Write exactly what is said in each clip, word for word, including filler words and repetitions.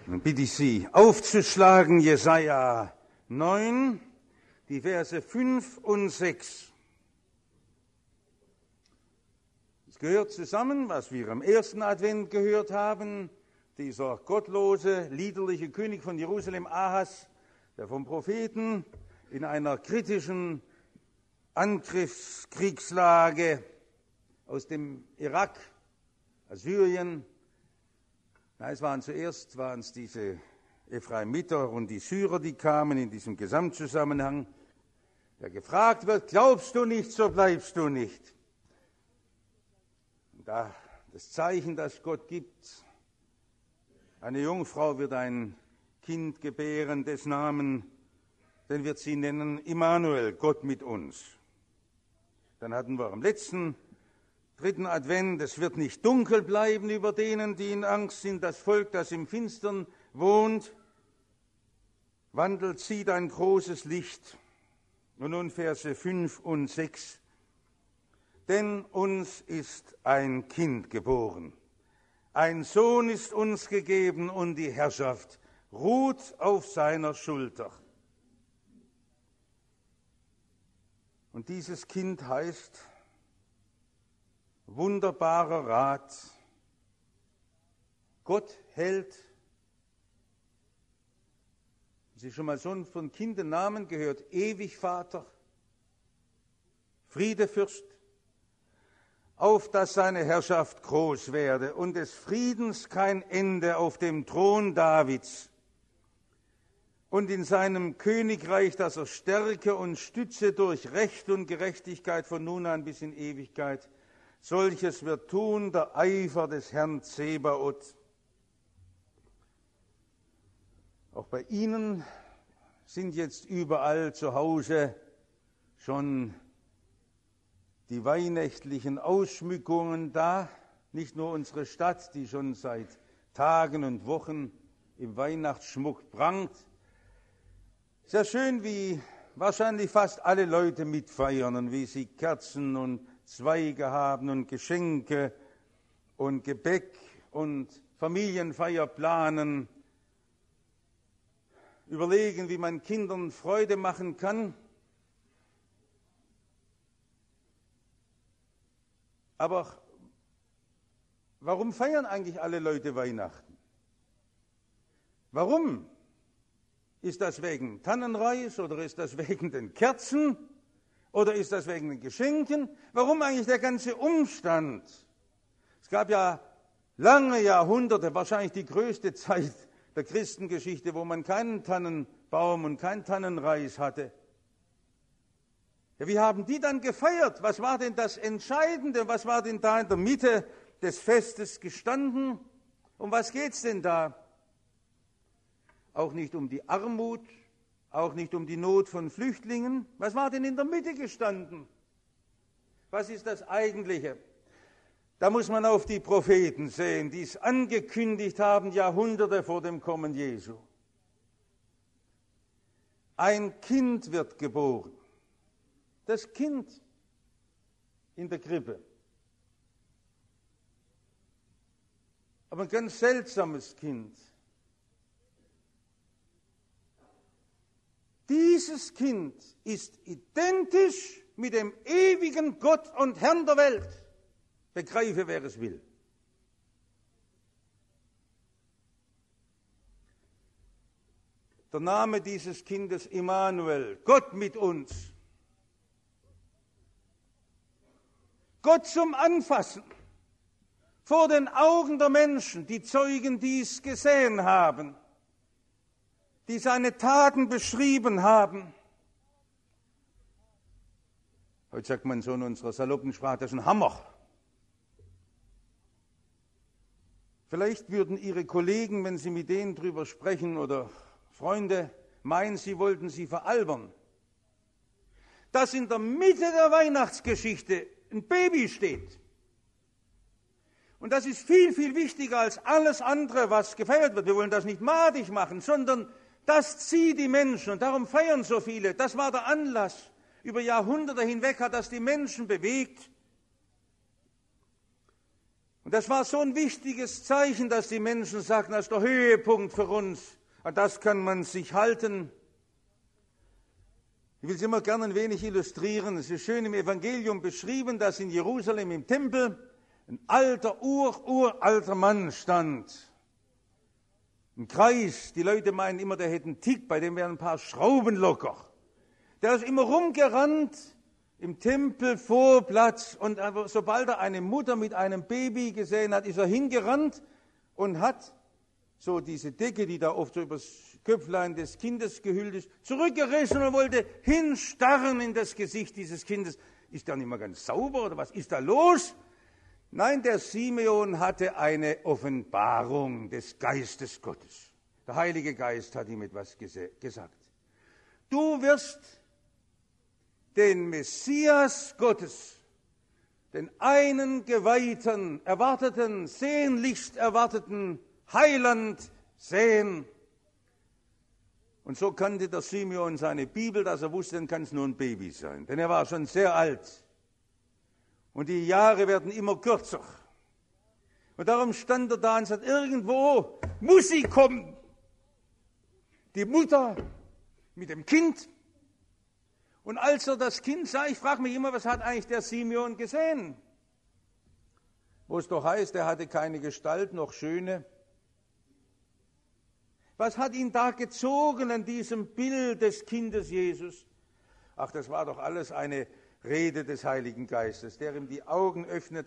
Dann bitte ich Sie aufzuschlagen, Jesaja neun, die Verse fünf und sechs. Es gehört zusammen, was wir am ersten Advent gehört haben, dieser gottlose, liederliche König von Jerusalem, Ahas, der vom Propheten in einer kritischen Angriffskriegslage aus dem Irak, Assyrien, na, es waren zuerst waren es diese Ephraimiter und die Syrer, die kamen in diesem Gesamtzusammenhang, der gefragt wird, glaubst du nicht, so bleibst du nicht. Und da das Zeichen, das Gott gibt, eine Jungfrau wird ein Kind gebären, des Namen, den wird sie nennen Immanuel, Gott mit uns. Dann hatten wir am letzten, dritten Advent, es wird nicht dunkel bleiben über denen, die in Angst sind, das Volk, das im Finstern wohnt, wandelt, sieht ein großes Licht. Und nun Verse fünf und sechs. Denn uns ist ein Kind geboren, ein Sohn ist uns gegeben und die Herrschaft ruht auf seiner Schulter. Und dieses Kind heißt wunderbarer Rat, Gott hält. Haben Sie schon mal so einen von Kindernamen gehört? Ewig Vater, Friedefürst, auf dass seine Herrschaft groß werde und des Friedens kein Ende auf dem Thron Davids und in seinem Königreich, das er stärke und stütze durch Recht und Gerechtigkeit von nun an bis in Ewigkeit. Solches wird tun der Eifer des Herrn Zebaoth. Auch bei Ihnen sind jetzt überall zu Hause schon die weihnachtlichen Ausschmückungen da. Nicht nur unsere Stadt, die schon seit Tagen und Wochen im Weihnachtsschmuck prangt. Sehr schön, wie wahrscheinlich fast alle Leute mitfeiern und wie sie Kerzen und Zweige haben und Geschenke und Gebäck und Familienfeier planen, überlegen, wie man Kindern Freude machen kann. Aber warum feiern eigentlich alle Leute Weihnachten? Warum? Ist das wegen Tannenreis oder ist das wegen den Kerzen? Oder ist das wegen den Geschenken? Warum eigentlich der ganze Umstand? Es gab ja lange Jahrhunderte, wahrscheinlich die größte Zeit der Christengeschichte, wo man keinen Tannenbaum und keinen Tannenreis hatte. Ja, wie haben die dann gefeiert? Was war denn das Entscheidende? Was war denn da in der Mitte des Festes gestanden? Um was geht's denn da? Auch nicht um die Armut, auch nicht um die Not von Flüchtlingen. Was war denn in der Mitte gestanden? Was ist das Eigentliche? Da muss man auf die Propheten sehen, die es angekündigt haben, Jahrhunderte vor dem Kommen Jesu. Ein Kind wird geboren. Das Kind in der Krippe. Aber ein ganz seltsames Kind. Dieses Kind ist identisch mit dem ewigen Gott und Herrn der Welt. Begreife, wer es will. Der Name dieses Kindes Immanuel, Gott mit uns. Gott zum Anfassen, vor den Augen der Menschen, die Zeugen dies gesehen haben, die seine Taten beschrieben haben. Heute sagt man so in unserer saloppen Sprache, das ist ein Hammer. Vielleicht würden Ihre Kollegen, wenn Sie mit denen drüber sprechen oder Freunde, meinen, Sie wollten sie veralbern. Dass in der Mitte der Weihnachtsgeschichte ein Baby steht. Und das ist viel, viel wichtiger als alles andere, was gefeiert wird. Wir wollen das nicht madig machen, sondern das zieht die Menschen und darum feiern so viele. Das war der Anlass. Über Jahrhunderte hinweg hat das die Menschen bewegt. Und das war so ein wichtiges Zeichen, dass die Menschen sagten, das ist der Höhepunkt für uns. An das kann man sich halten. Ich will es immer gerne ein wenig illustrieren. Es ist schön im Evangelium beschrieben, dass in Jerusalem im Tempel ein alter, ur, uralter Mann stand. Ein Kreis. Die Leute meinen immer, der hätte einen Tick, bei dem wären ein paar Schrauben locker. Der ist immer rumgerannt im Tempelvorplatz und sobald er eine Mutter mit einem Baby gesehen hat, ist er hingerannt und hat so diese Decke, die da oft so übers Köpflein des Kindes gehüllt ist, zurückgerissen und wollte hinstarren in das Gesicht dieses Kindes. Ist der nicht mehr ganz sauber oder was ist da los? Nein, der Simeon hatte eine Offenbarung des Geistes Gottes. Der Heilige Geist hat ihm etwas gesagt. Du wirst den Messias Gottes, den einen geweihten, erwarteten, sehnlichst erwarteten Heiland sehen. Und so kannte der Simeon seine Bibel, dass er wusste, dann kann es nur ein Baby sein. Denn er war schon sehr alt. Und die Jahre werden immer kürzer. Und darum stand er da und sagt, irgendwo muss sie kommen. Die Mutter mit dem Kind. Und als er das Kind sah, ich frage mich immer, was hat eigentlich der Simeon gesehen? Wo es doch heißt, er hatte keine Gestalt, noch schöne. Was hat ihn da gezogen an diesem Bild des Kindes Jesus? Ach, das war doch alles eine Rede des Heiligen Geistes, der ihm die Augen öffnet.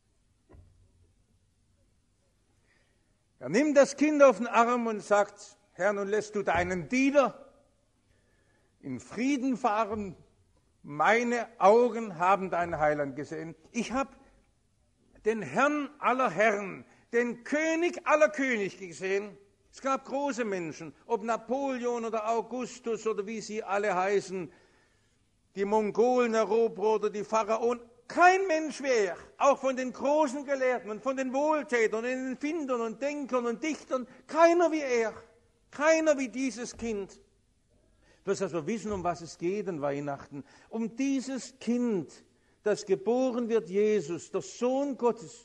Er nimmt das Kind auf den Arm und sagt, Herr, nun lässt du deinen Diener in Frieden fahren. Meine Augen haben deinen Heiland gesehen. Ich habe den Herrn aller Herren, den König aller Könige gesehen. Es gab große Menschen, ob Napoleon oder Augustus oder wie sie alle heißen, die Mongolen-Eroberer oder die Pharaonen. Kein Mensch wie er, auch von den großen Gelehrten und von den Wohltätern und den Findern und Denkern und Dichtern, keiner wie er, keiner wie dieses Kind. Bloß, dass wir wissen, um was es geht an Weihnachten. Um dieses Kind, das geboren wird, Jesus, der Sohn Gottes.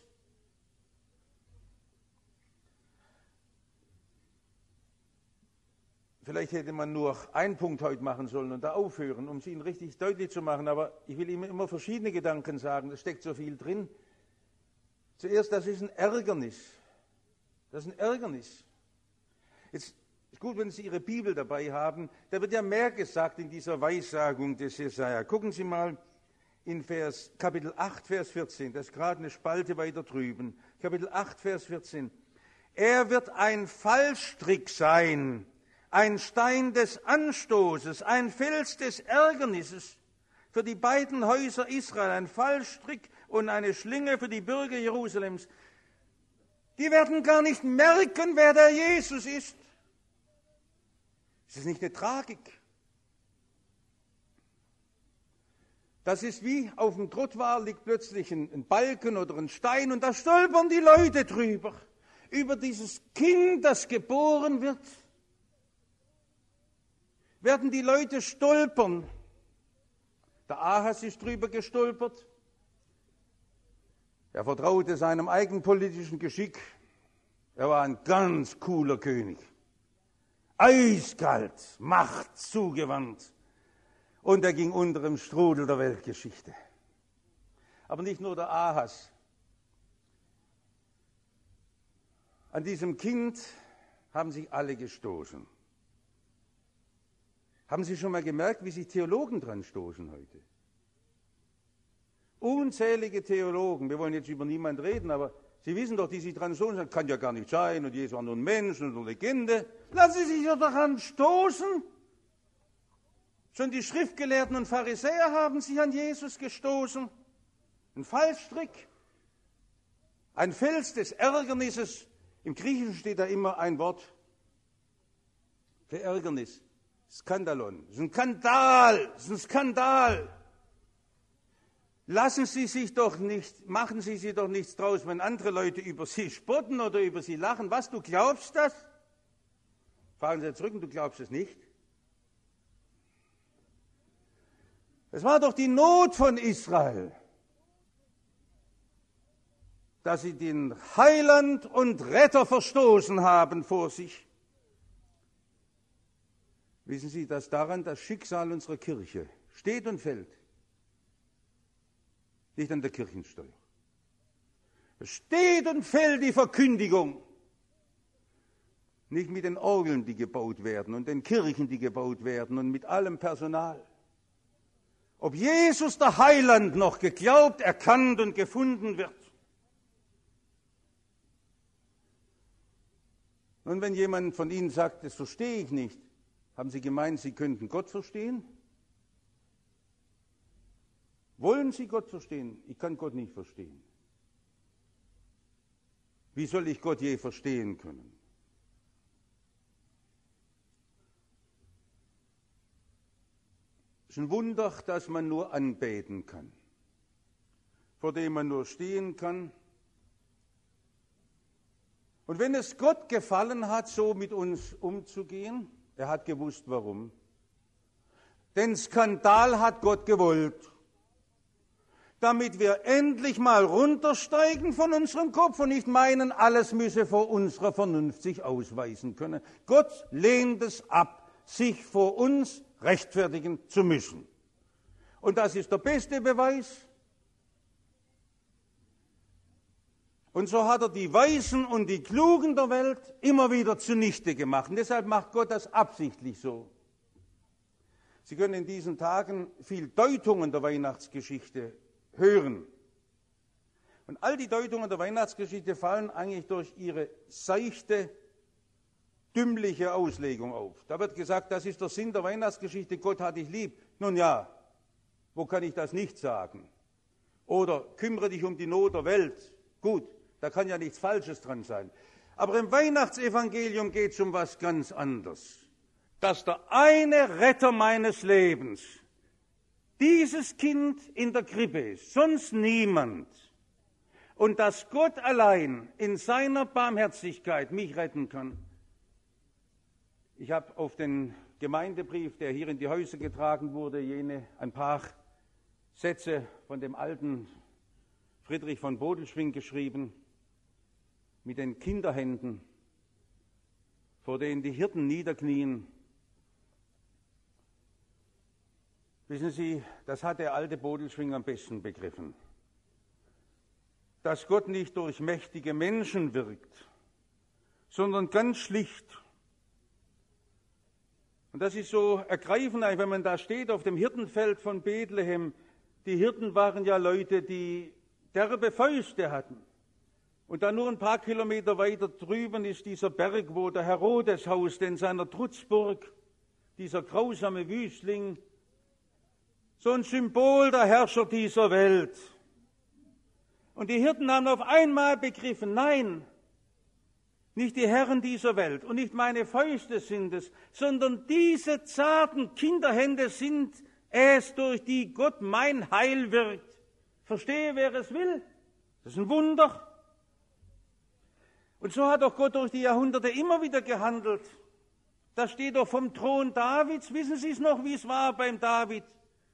Vielleicht hätte man nur einen Punkt heute machen sollen und da aufhören, um es Ihnen richtig deutlich zu machen. Aber ich will Ihnen immer verschiedene Gedanken sagen, da steckt so viel drin. Zuerst, das ist ein Ärgernis. Das ist ein Ärgernis. Jetzt ist gut, wenn Sie Ihre Bibel dabei haben. Da wird ja mehr gesagt in dieser Weissagung des Jesaja. Gucken Sie mal in Vers, Kapitel acht, Vers vierzehn. Das ist gerade eine Spalte weiter drüben. Kapitel acht, Vers vierzehn. Er wird ein Fallstrick sein, ein Stein des Anstoßes, ein Fels des Ärgernisses für die beiden Häuser Israel, ein Fallstrick und eine Schlinge für die Bürger Jerusalems. Die werden gar nicht merken, wer der Jesus ist. Ist das nicht eine Tragik? Das ist wie auf dem Trottoir liegt plötzlich ein, ein Balken oder ein Stein und da stolpern die Leute drüber, über dieses Kind, das geboren wird. Werden die Leute stolpern. Der Ahas ist drüber gestolpert. Er vertraute seinem eigenpolitischen Geschick. Er war ein ganz cooler König. Eiskalt, Macht zugewandt. Und er ging unter im Strudel der Weltgeschichte. Aber nicht nur der Ahas. An diesem Kind haben sich alle gestoßen. Haben Sie schon mal gemerkt, wie sich Theologen dran stoßen heute? Unzählige Theologen, wir wollen jetzt über niemanden reden, aber Sie wissen doch, die sich dran stoßen, das kann ja gar nicht sein und Jesus war nur ein Mensch und eine Legende. Lassen Sie sich doch daran stoßen. Schon die Schriftgelehrten und Pharisäer haben sich an Jesus gestoßen. Ein Fallstrick, ein Fels des Ärgernisses. Im Griechischen steht da immer ein Wort für Ärgernis. Skandalon. Das ist ein Skandal. Das ist ein Skandal. Lassen Sie sich doch nicht, machen Sie sich doch nichts draus, wenn andere Leute über Sie spotten oder über Sie lachen. Was, du glaubst das? Fragen Sie zurück und du glaubst es nicht? Es war doch die Not von Israel. dass sie den Heiland und Retter verstoßen haben vor sich. Wissen Sie, dass daran das Schicksal unserer Kirche steht und fällt? Nicht an der Kirchensteuer. Es steht und fällt die Verkündigung. Nicht mit den Orgeln, die gebaut werden und den Kirchen, die gebaut werden und mit allem Personal. Ob Jesus der Heiland noch geglaubt, erkannt und gefunden wird. Und wenn jemand von Ihnen sagt, das verstehe ich nicht, haben Sie gemeint, Sie könnten Gott verstehen? Wollen Sie Gott verstehen? Ich kann Gott nicht verstehen. Wie soll ich Gott je verstehen können? Es ist ein Wunder, dass man nur anbeten kann, vor dem man nur stehen kann. Und wenn es Gott gefallen hat, so mit uns umzugehen, er hat gewusst, warum. Den Skandal hat Gott gewollt, damit wir endlich mal runtersteigen von unserem Kopf und nicht meinen, alles müsse vor unserer Vernunft sich ausweisen können. Gott lehnt es ab, sich vor uns rechtfertigen zu müssen. Und das ist der beste Beweis. Und so hat er die Weisen und die Klugen der Welt immer wieder zunichte gemacht. Und deshalb macht Gott das absichtlich so. Sie können in diesen Tagen viel Deutungen der Weihnachtsgeschichte hören. Und all die Deutungen der Weihnachtsgeschichte fallen eigentlich durch ihre seichte, dümmliche Auslegung auf. Da wird gesagt, das ist der Sinn der Weihnachtsgeschichte, Gott hat dich lieb. Nun ja, wo kann ich das nicht sagen? Oder kümmere dich um die Not der Welt. Gut, da kann ja nichts Falsches dran sein. Aber im Weihnachtsevangelium geht es um was ganz anderes. Dass der eine Retter meines Lebens dieses Kind in der Krippe ist, sonst niemand. Und dass Gott allein in seiner Barmherzigkeit mich retten kann. Ich habe auf den Gemeindebrief, der hier in die Häuser getragen wurde, jene ein paar Sätze von dem alten Friedrich von Bodelschwingh geschrieben, mit den Kinderhänden, vor denen die Hirten niederknien. Wissen Sie, das hat der alte Bodelschwingh am besten begriffen. Dass Gott nicht durch mächtige Menschen wirkt, sondern ganz schlicht. Und das ist so ergreifend, wenn man da steht auf dem Hirtenfeld von Bethlehem. Die Hirten waren ja Leute, die derbe Fäuste hatten. Und dann nur ein paar Kilometer weiter drüben ist dieser Berg, wo der Herodes hauste in seiner Trutzburg, dieser grausame Wüstling, so ein Symbol der Herrscher dieser Welt. Und die Hirten haben auf einmal begriffen, nein, nicht die Herren dieser Welt und nicht meine Fäuste sind es, sondern diese zarten Kinderhände sind es, durch die Gott mein Heil wirkt. Verstehe, wer es will. Das ist ein Wunder. Und so hat auch Gott durch die Jahrhunderte immer wieder gehandelt. Das steht doch vom Thron Davids. Wissen Sie es noch, wie es war beim David?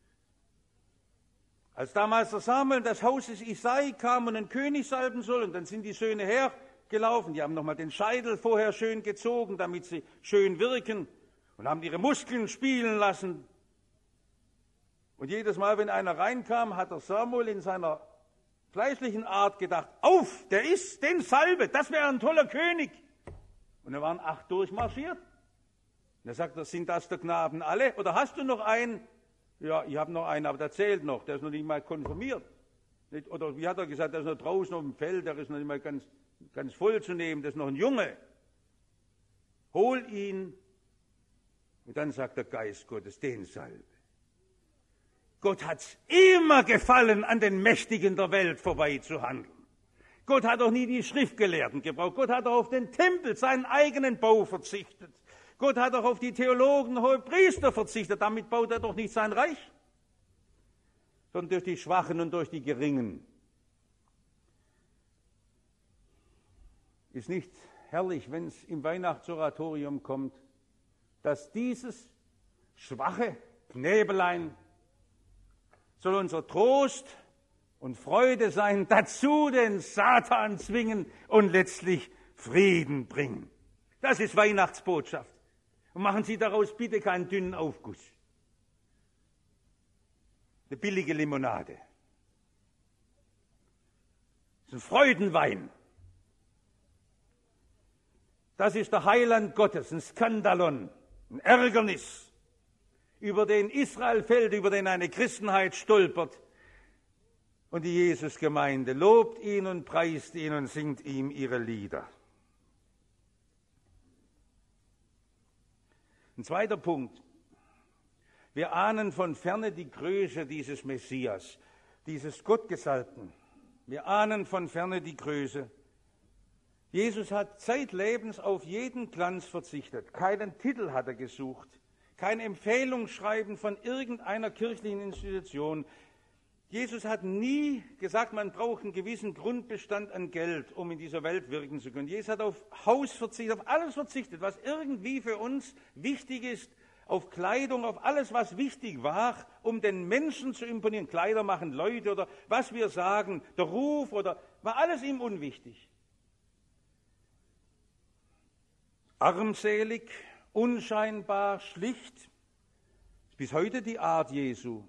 Als damals der Samuel in das Haus des Isai kam und einen König salben soll, und dann sind die Söhne hergelaufen, die haben nochmal den Scheitel vorher schön gezogen, damit sie schön wirken, und haben ihre Muskeln spielen lassen. Und jedes Mal, wenn einer reinkam, hat der Samuel in seiner fleischlichen Art gedacht, auf, der ist, den salbe, das wäre ein toller König. Und da waren acht durchmarschiert. Und er sagt, sind das der Knaben alle? Oder hast du noch einen? Ja, ich habe noch einen, aber der zählt noch, der ist noch nicht mal konfirmiert. Oder wie hat er gesagt, der ist noch draußen auf dem Feld, der ist noch nicht mal ganz, ganz voll zu nehmen, das ist noch ein Junge. Hol ihn. Und dann sagt der Geist Gottes, den salbe. Gott hat es immer gefallen, an den Mächtigen der Welt vorbei zu handeln. Gott hat auch nie die Schriftgelehrten gebraucht. Gott hat auch auf den Tempel, seinen eigenen Bau verzichtet. Gott hat auch auf die Theologen und Hohepriester verzichtet. Damit baut er doch nicht sein Reich, sondern durch die Schwachen und durch die Geringen. Ist nicht herrlich, wenn es im Weihnachtsoratorium kommt, dass dieses schwache Knäbelein soll unser Trost und Freude sein, dazu den Satan zwingen und letztlich Frieden bringen. Das ist Weihnachtsbotschaft. Und machen Sie daraus bitte keinen dünnen Aufguss. Eine billige Limonade. Das ist ein Freudenwein. Das ist der Heiland Gottes, ein Skandalon, ein Ärgernis, über den Israel fällt, über den eine Christenheit stolpert. Und die Jesusgemeinde lobt ihn und preist ihn und singt ihm ihre Lieder. Ein zweiter Punkt. Wir ahnen von ferne die Größe dieses Messias, dieses Gottgesalbten. Wir ahnen von ferne die Größe. Jesus hat zeitlebens auf jeden Glanz verzichtet. Keinen Titel hat er gesucht. Kein Empfehlungsschreiben von irgendeiner kirchlichen Institution. Jesus hat nie gesagt, man braucht einen gewissen Grundbestand an Geld, um in dieser Welt wirken zu können. Jesus hat auf Haus verzichtet, auf alles verzichtet, was irgendwie für uns wichtig ist, auf Kleidung, auf alles, was wichtig war, um den Menschen zu imponieren. Kleider machen Leute oder was wir sagen, der Ruf oder war alles ihm unwichtig. Armselig, unscheinbar, schlicht, bis heute die Art Jesu.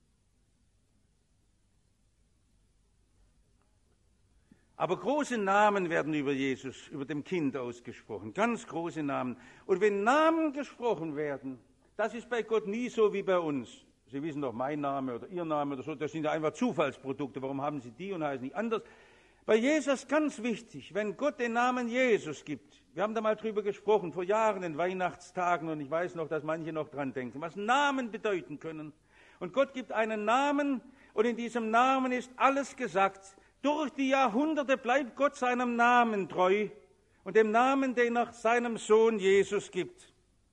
Aber große Namen werden über Jesus, über dem Kind ausgesprochen, ganz große Namen. Und wenn Namen gesprochen werden, das ist bei Gott nie so wie bei uns. Sie wissen doch, mein Name oder Ihr Name oder so, das sind ja einfach Zufallsprodukte. Warum haben Sie die und heißen nicht anders? Bei Jesus ganz wichtig, wenn Gott den Namen Jesus gibt. Wir haben da mal drüber gesprochen, vor Jahren in Weihnachtstagen, und ich weiß noch, dass manche noch dran denken, was Namen bedeuten können. Und Gott gibt einen Namen, und in diesem Namen ist alles gesagt. Durch die Jahrhunderte bleibt Gott seinem Namen treu und dem Namen, den er seinem Sohn Jesus gibt.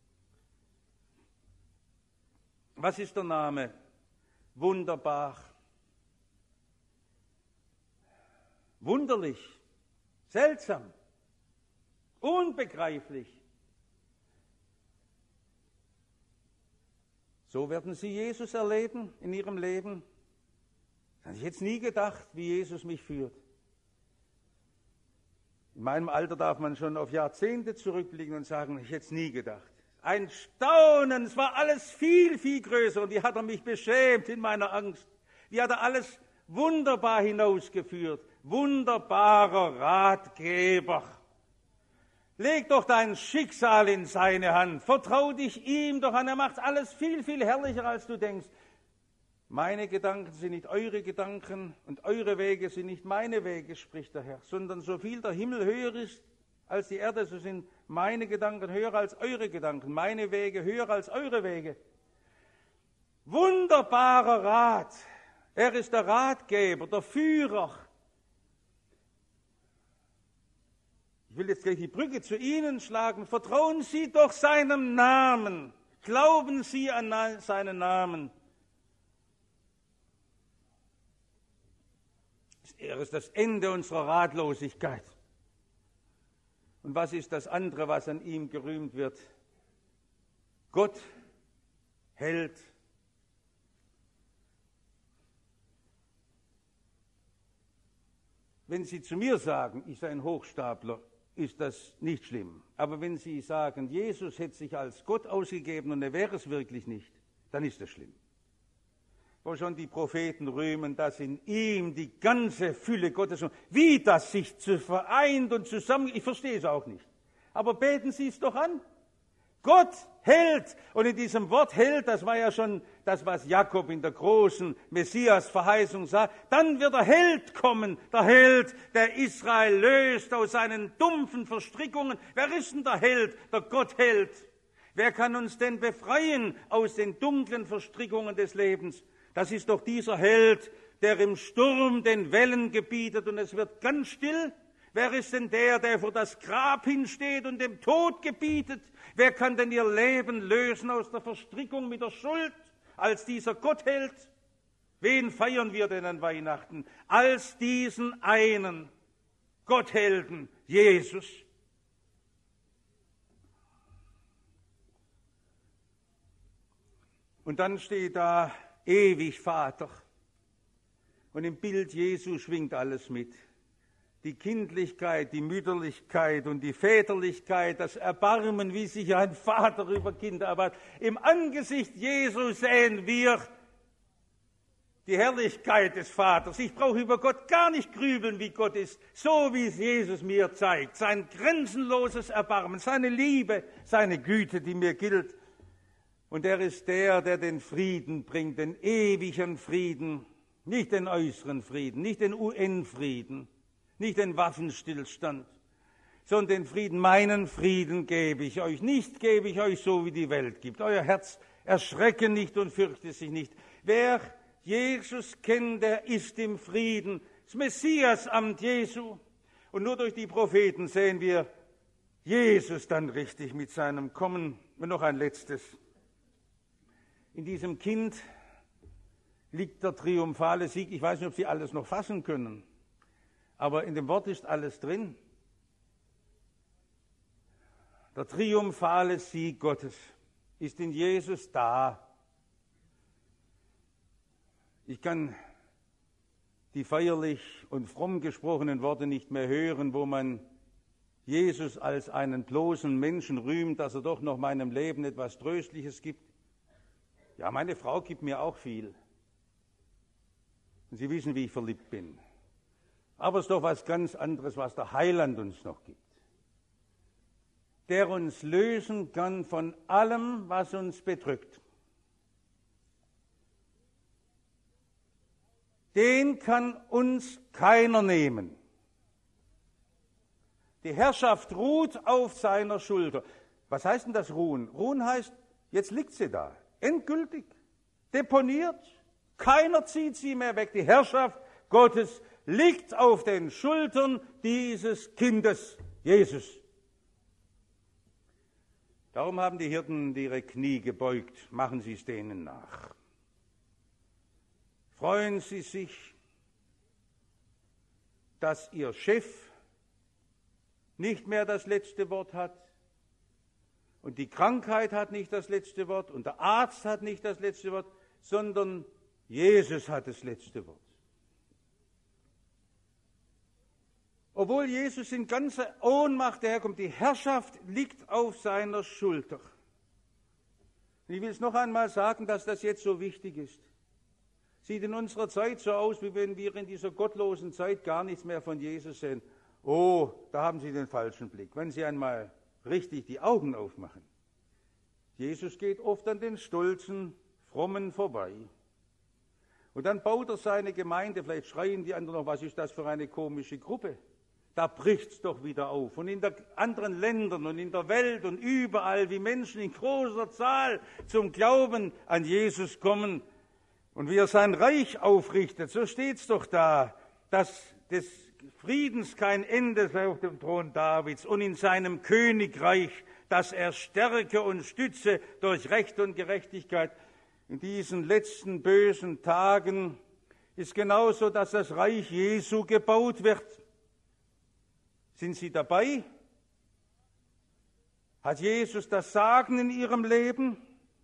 Was ist der Name? Wunderbar. Wunderlich. Seltsam. Unbegreiflich. So werden Sie Jesus erleben in Ihrem Leben. Das habe ich jetzt nie gedacht, wie Jesus mich führt. In meinem Alter darf man schon auf Jahrzehnte zurückblicken und sagen, ich hätte es nie gedacht. Ein Staunen, es war alles viel, viel größer. Und wie hat er mich beschämt in meiner Angst? Wie hat er alles wunderbar hinausgeführt? Wunderbarer Ratgeber. Leg doch dein Schicksal in seine Hand. Vertrau dich ihm doch an. Er macht alles viel, viel herrlicher, als du denkst. Meine Gedanken sind nicht eure Gedanken und eure Wege sind nicht meine Wege, spricht der Herr, sondern so viel der Himmel höher ist als die Erde, so sind meine Gedanken höher als eure Gedanken, meine Wege höher als eure Wege. Wunderbarer Rat. Er ist der Ratgeber, der Führer. Ich will jetzt gleich die Brücke zu Ihnen schlagen. Vertrauen Sie doch seinem Namen. Glauben Sie an seinen Namen. Er ist das Ende unserer Ratlosigkeit. Und was ist das andere, was an ihm gerühmt wird? Gott hält. Wenn Sie zu mir sagen, ich sei ein Hochstapler, ist das nicht schlimm. Aber wenn Sie sagen, Jesus hätte sich als Gott ausgegeben und er wäre es wirklich nicht, dann ist das schlimm. Wo schon die Propheten rühmen, dass in ihm die ganze Fülle Gottes, wie das sich zu vereint und zusammen, ich verstehe es auch nicht. Aber beten Sie es doch an. Gott hält. Und in diesem Wort hält, das war ja schon das, was Jakob in der großen Messias-Verheißung sah. Dann wird der Held kommen, der Held, der Israel löst aus seinen dumpfen Verstrickungen. Wer ist denn der Held, der Gottheld? Wer kann uns denn befreien aus den dunklen Verstrickungen des Lebens? Das ist doch dieser Held, der im Sturm den Wellen gebietet und es wird ganz still. Wer ist denn der, der vor das Grab hinsteht und dem Tod gebietet? Wer kann denn ihr Leben lösen aus der Verstrickung mit der Schuld als dieser Gottheld? Wen feiern wir denn an Weihnachten? Als diesen einen Gotthelden, Jesus. Und dann steht da, ewig Vater. Und im Bild Jesu schwingt alles mit. Die Kindlichkeit, die Mütterlichkeit und die Väterlichkeit, das Erbarmen, wie sich ein Vater über Kinder erbarmt. Im Angesicht Jesu sehen wir die Herrlichkeit des Vaters. Ich brauche über Gott gar nicht grübeln, wie Gott ist, so wie es Jesus mir zeigt. Sein grenzenloses Erbarmen, seine Liebe, seine Güte, die mir gilt. Und er ist der, der den Frieden bringt, den ewigen Frieden, nicht den äußeren Frieden, nicht den U N-Frieden, nicht den Waffenstillstand, sondern den Frieden. Meinen Frieden gebe ich euch, nicht gebe ich euch so, wie die Welt gibt. Euer Herz erschrecke nicht und fürchte sich nicht. Wer Jesus kennt, der ist im Frieden. Das Messiasamt Jesu. Und nur durch die Propheten sehen wir Jesus dann richtig mit seinem Kommen. Und noch ein letztes. In diesem Kind liegt der triumphale Sieg. Ich weiß nicht, ob Sie alles noch fassen können, aber in dem Wort ist alles drin. Der triumphale Sieg Gottes ist in Jesus da. Ich kann die feierlich und fromm gesprochenen Worte nicht mehr hören, wo man Jesus als einen bloßen Menschen rühmt, dass er doch noch meinem Leben etwas Tröstliches gibt. Ja, meine Frau gibt mir auch viel. Und Sie wissen, wie ich verliebt bin. Aber es ist doch was ganz anderes, was der Heiland uns noch gibt. Der uns lösen kann von allem, was uns bedrückt. Den kann uns keiner nehmen. Die Herrschaft ruht auf seiner Schulter. Was heißt denn das Ruhen? Ruhen heißt, jetzt liegt sie da, endgültig, deponiert. Keiner zieht sie mehr weg. Die Herrschaft Gottes liegt auf den Schultern dieses Kindes, Jesus. Darum haben die Hirten ihre Knie gebeugt. Machen Sie es denen nach. Freuen Sie sich, dass Ihr Chef nicht mehr das letzte Wort hat und die Krankheit hat nicht das letzte Wort und der Arzt hat nicht das letzte Wort, sondern Jesus hat das letzte Wort. Obwohl Jesus in ganzer Ohnmacht daherkommt, die Herrschaft liegt auf seiner Schulter. Ich will es noch einmal sagen, dass das jetzt so wichtig ist. Sieht in unserer Zeit so aus, wie wenn wir in dieser gottlosen Zeit gar nichts mehr von Jesus sehen. Oh, da haben Sie den falschen Blick. Wenn Sie einmal richtig die Augen aufmachen. Jesus geht oft an den stolzen, frommen vorbei. Und dann baut er seine Gemeinde, vielleicht schreien die anderen noch, was ist das für eine komische Gruppe? Da bricht es doch wieder auf. Und in den anderen Ländern und in der Welt und überall, wie Menschen in großer Zahl zum Glauben an Jesus kommen, und wie er sein Reich aufrichtet, so steht es doch da, dass des Friedens kein Ende sei auf dem Thron Davids und in seinem Königreich, dass er stärke und stütze durch Recht und Gerechtigkeit. In diesen letzten bösen Tagen ist genauso, dass das Reich Jesu gebaut wird. Sind Sie dabei? Hat Jesus das Sagen in Ihrem Leben?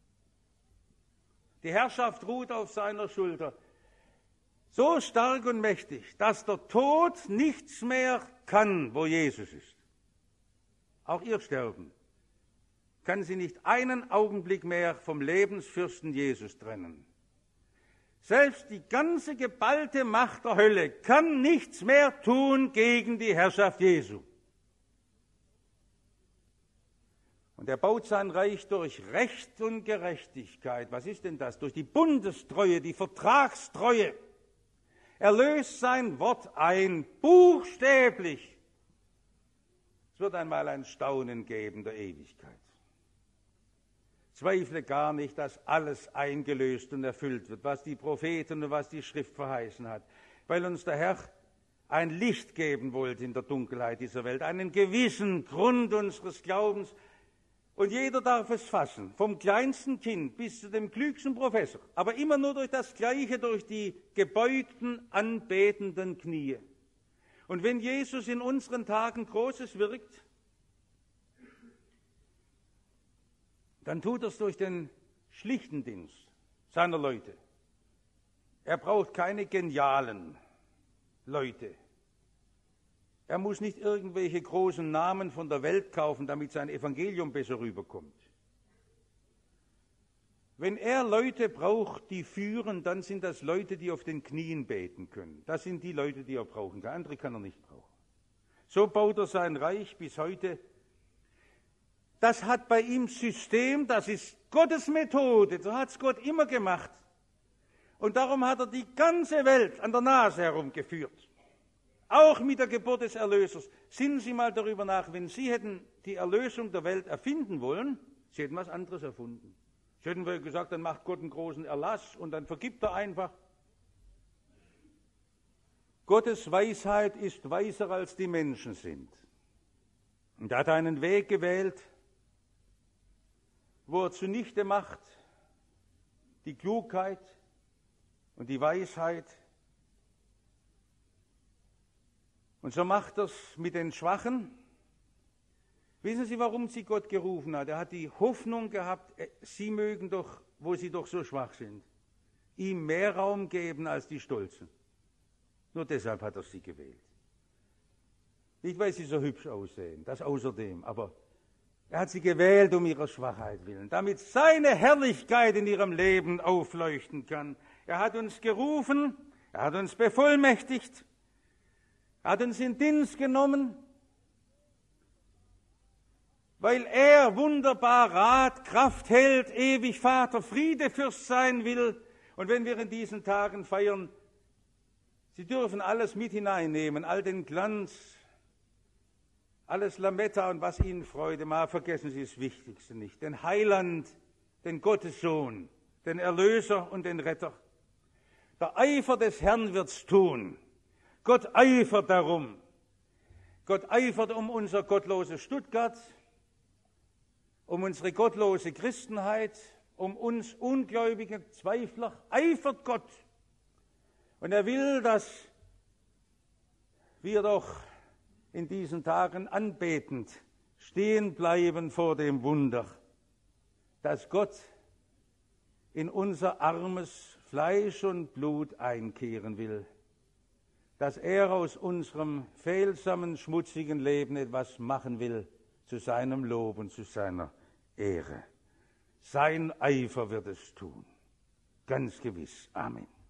Die Herrschaft ruht auf seiner Schulter. So stark und mächtig, dass der Tod nichts mehr kann, wo Jesus ist. Auch Ihr Sterben kann Sie nicht einen Augenblick mehr vom Lebensfürsten Jesus trennen. Selbst die ganze geballte Macht der Hölle kann nichts mehr tun gegen die Herrschaft Jesu. Und er baut sein Reich durch Recht und Gerechtigkeit. Was ist denn das? Durch die Bundestreue, die Vertragstreue. Er löst sein Wort ein, buchstäblich. Es wird einmal ein Staunen geben der Ewigkeit. Zweifle gar nicht, dass alles eingelöst und erfüllt wird, was die Propheten und was die Schrift verheißen hat. Weil uns der Herr ein Licht geben wollte in der Dunkelheit dieser Welt, einen gewissen Grund unseres Glaubens. Und jeder darf es fassen, vom kleinsten Kind bis zu dem klügsten Professor, aber immer nur durch das Gleiche, durch die gebeugten, anbetenden Knie. Und wenn Jesus in unseren Tagen Großes wirkt, dann tut er es durch den schlichten Dienst seiner Leute. Er braucht keine genialen Leute. Er muss nicht irgendwelche großen Namen von der Welt kaufen, damit sein Evangelium besser rüberkommt. Wenn er Leute braucht, die führen, dann sind das Leute, die auf den Knien beten können. Das sind die Leute, die er brauchen kann. Andere kann er nicht brauchen. So baut er sein Reich bis heute. Das hat bei ihm System, das ist Gottes Methode. So hat es Gott immer gemacht. Und darum hat er die ganze Welt an der Nase herumgeführt. Auch mit der Geburt des Erlösers. Sinnen Sie mal darüber nach, wenn Sie hätten die Erlösung der Welt erfinden wollen, Sie hätten was anderes erfunden. Sie hätten gesagt, dann macht Gott einen großen Erlass und dann vergibt er einfach. Gottes Weisheit ist weiser als die Menschen sind. Und er hat einen Weg gewählt, wo er zunichte macht die Klugheit und die Weisheit. Und so macht er es mit den Schwachen. Wissen Sie, warum sie Gott gerufen hat? Er hat die Hoffnung gehabt, sie mögen doch, wo sie doch so schwach sind, ihm mehr Raum geben als die Stolzen. Nur deshalb hat er sie gewählt. Nicht, weil sie so hübsch aussehen, das außerdem, aber er hat sie gewählt um ihrer Schwachheit willen, damit seine Herrlichkeit in ihrem Leben aufleuchten kann. Er hat uns gerufen, er hat uns bevollmächtigt, er hat uns in Dienst genommen, weil er wunderbar Rat, Kraft hält, ewig Vater, Friedefürst sein will. Und wenn wir in diesen Tagen feiern, Sie dürfen alles mit hineinnehmen, all den Glanz, alles Lametta und was Ihnen Freude macht, vergessen Sie das Wichtigste nicht. Den Heiland, den Gottessohn, den Erlöser und den Retter. Der Eifer des Herrn wird's tun. Gott eifert darum. Gott eifert um unser gottloses Stuttgart, um unsere gottlose Christenheit, um uns ungläubige Zweifler, eifert Gott. Und er will, dass wir doch in diesen Tagen anbetend stehen bleiben vor dem Wunder, dass Gott in unser armes Fleisch und Blut einkehren will, dass er aus unserem fehlsamen, schmutzigen Leben etwas machen will zu seinem Lob und zu seiner Ehre. Sein Eifer wird es tun. Ganz gewiss. Amen.